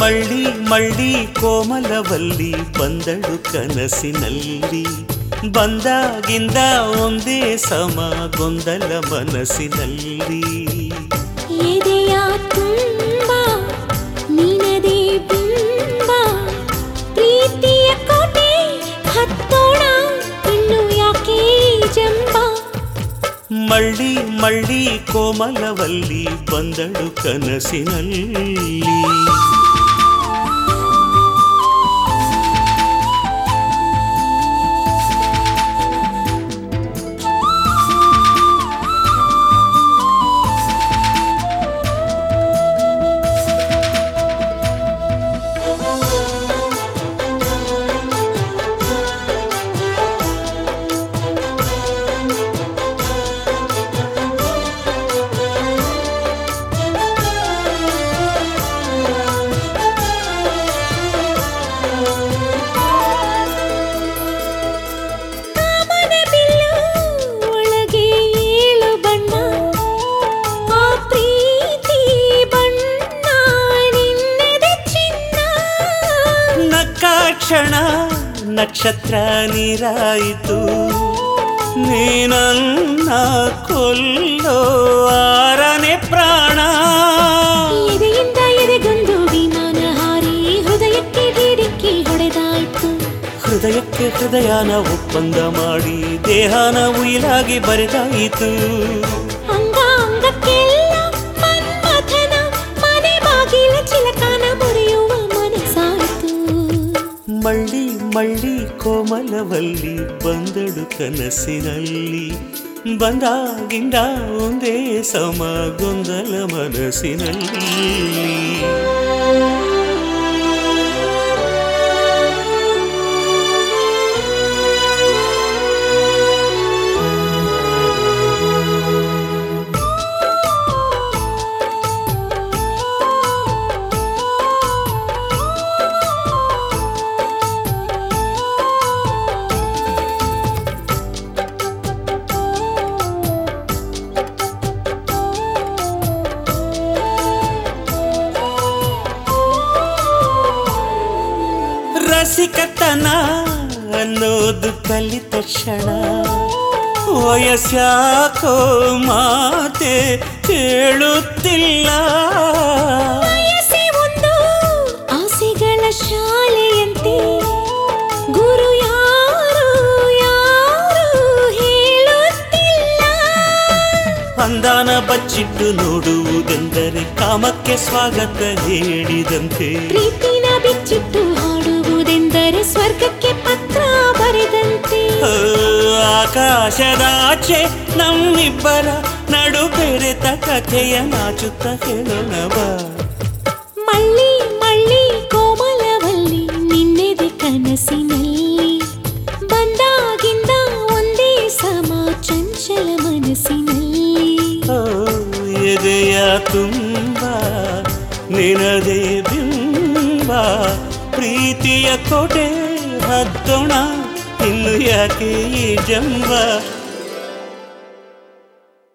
ಮಳ್ಳಿ ಮಳ್ಳಿ ಕೋಮಲವಲ್ಲಿ ಬಂದಳು ಕನಸಿನಲ್ಲಿ ಬಂದಾಗಿಂದ ಒಂದೇ ಸಮ ಗೊಂದಲ ಮನಸ್ಸಿನಲ್ಲಿ ಎದೆಯ ತುಂಬ ನಿನದೇ ಬಿಂಬ ಪ್ರೀತಿಯ ಕೋಟೆ ಹತ್ತೋಣ ಇನ್ನು ಯಾಕೆ ಜಂಬ ಮಳ್ಳಿ ಮಳ್ಳಿ ಕೋಮಲವಲ್ಲಿ ಬಂದಳು ಕನಸಿನಲ್ಲಿ ಕ್ಷಣ ನಕ್ಷತ್ರ ನೀರಾಯಿತು ನೀನನ್ನ ಕೊಲ್ಲೋ ಆರನೇ ಪ್ರಾಣ ಎದೆಯಿಂದ ಎದೆಗೊಂದು ವಿಮಾನ ಹಾರಿ ಹೃದಯಕ್ಕೆ ಡಿಕ್ಕಿ ಹೊಡೆದಾಯ್ತು ಹೃದಯಕ್ಕೆ ಹೃದಯನ ಒಪ್ಪಂದ ಮಾಡಿ ದೇಹನ ಉಯಿಲಾಗಿ ಬರೆದಾಯಿತು ಅಂಗ ಅಂಗಕ್ಕೆಲ್ಲ ಮನ್ಮಥನ ಮನೆ ಬಾಗಿಲ ಚಿಲಕಾನ ಮುರಿಯುವ ಮನಸ್ಸಾಯಿತು ಮಳ್ಳಿ ಮಳ್ಳಿ ಕೋಮಲವಲ್ಲಿ ಬಂದಳು ಕನಸಿನಲ್ಲಿ ಬಂದಾಗಿಂದ ಒಂದೇ ಸಮ ಗೊಂದಲ ಮನಸ್ಸಿನಲ್ಲಿ ರಸಿಕತನ ಅನ್ನೋದು ಕಲಿತ ಕ್ಷಣ ವಯಸ್ಸಾಕೋ ಮಾತೆ ಕೇಳುತ್ತಿಲ್ಲ ವಯಸ್ಸೇ ಒಂದು ಆಸೆಗಳ ಶಾಲೆಯಂತೆ ಗುರು ಯಾರು ಯಾರು ಹೇಳುತ್ತಿಲ್ಲ ಅಂದಾನ ಬಚ್ಚಿಟ್ಟು ನೋಡುವುದೆಂದರೆ ಕಾಮಕ್ಕೆ ಸ್ವಾಗತ ಹೇಳಿದಂತೆ ಪ್ರೀತಿನ ಬಿಚ್ಚಿಟ್ಟು ಹಾಡುವುದೆಂದರೆ ಸ್ವರ್ಗಕ್ಕೆ ಪತ್ರ ಬರೆದಂತೆ ಆಕಾಶದಾಚೆ ನಮ್ಮಿಬ್ಬರ ನಡು ಬೆರೆತ ಕಥೆಯ ನಾಚುತ್ತ ಹೇಳೋಣವ ಮಳ್ಳಿ ಮಳ್ಳಿ ಕೋಮಲವಲ್ಲಿ ನಿನ್ನೆದೆ ಕನಸಿನಲ್ಲಿ ಬಂದಾಗಿಂದ ಒಂದೇ ಸಮ ಚಂಚಲ ಮನಸ್ಸಿನಲ್ಲಿ ಎದೆಯ ತುಂಬ ನಿನದೇ ಬಿಂಬ ಪ್ರೀತಿಯ ಕೋಟೆ ಹತ್ತೋಣ ಇನ್ನು ಯಾಕೆ ಈ ಜಂಬ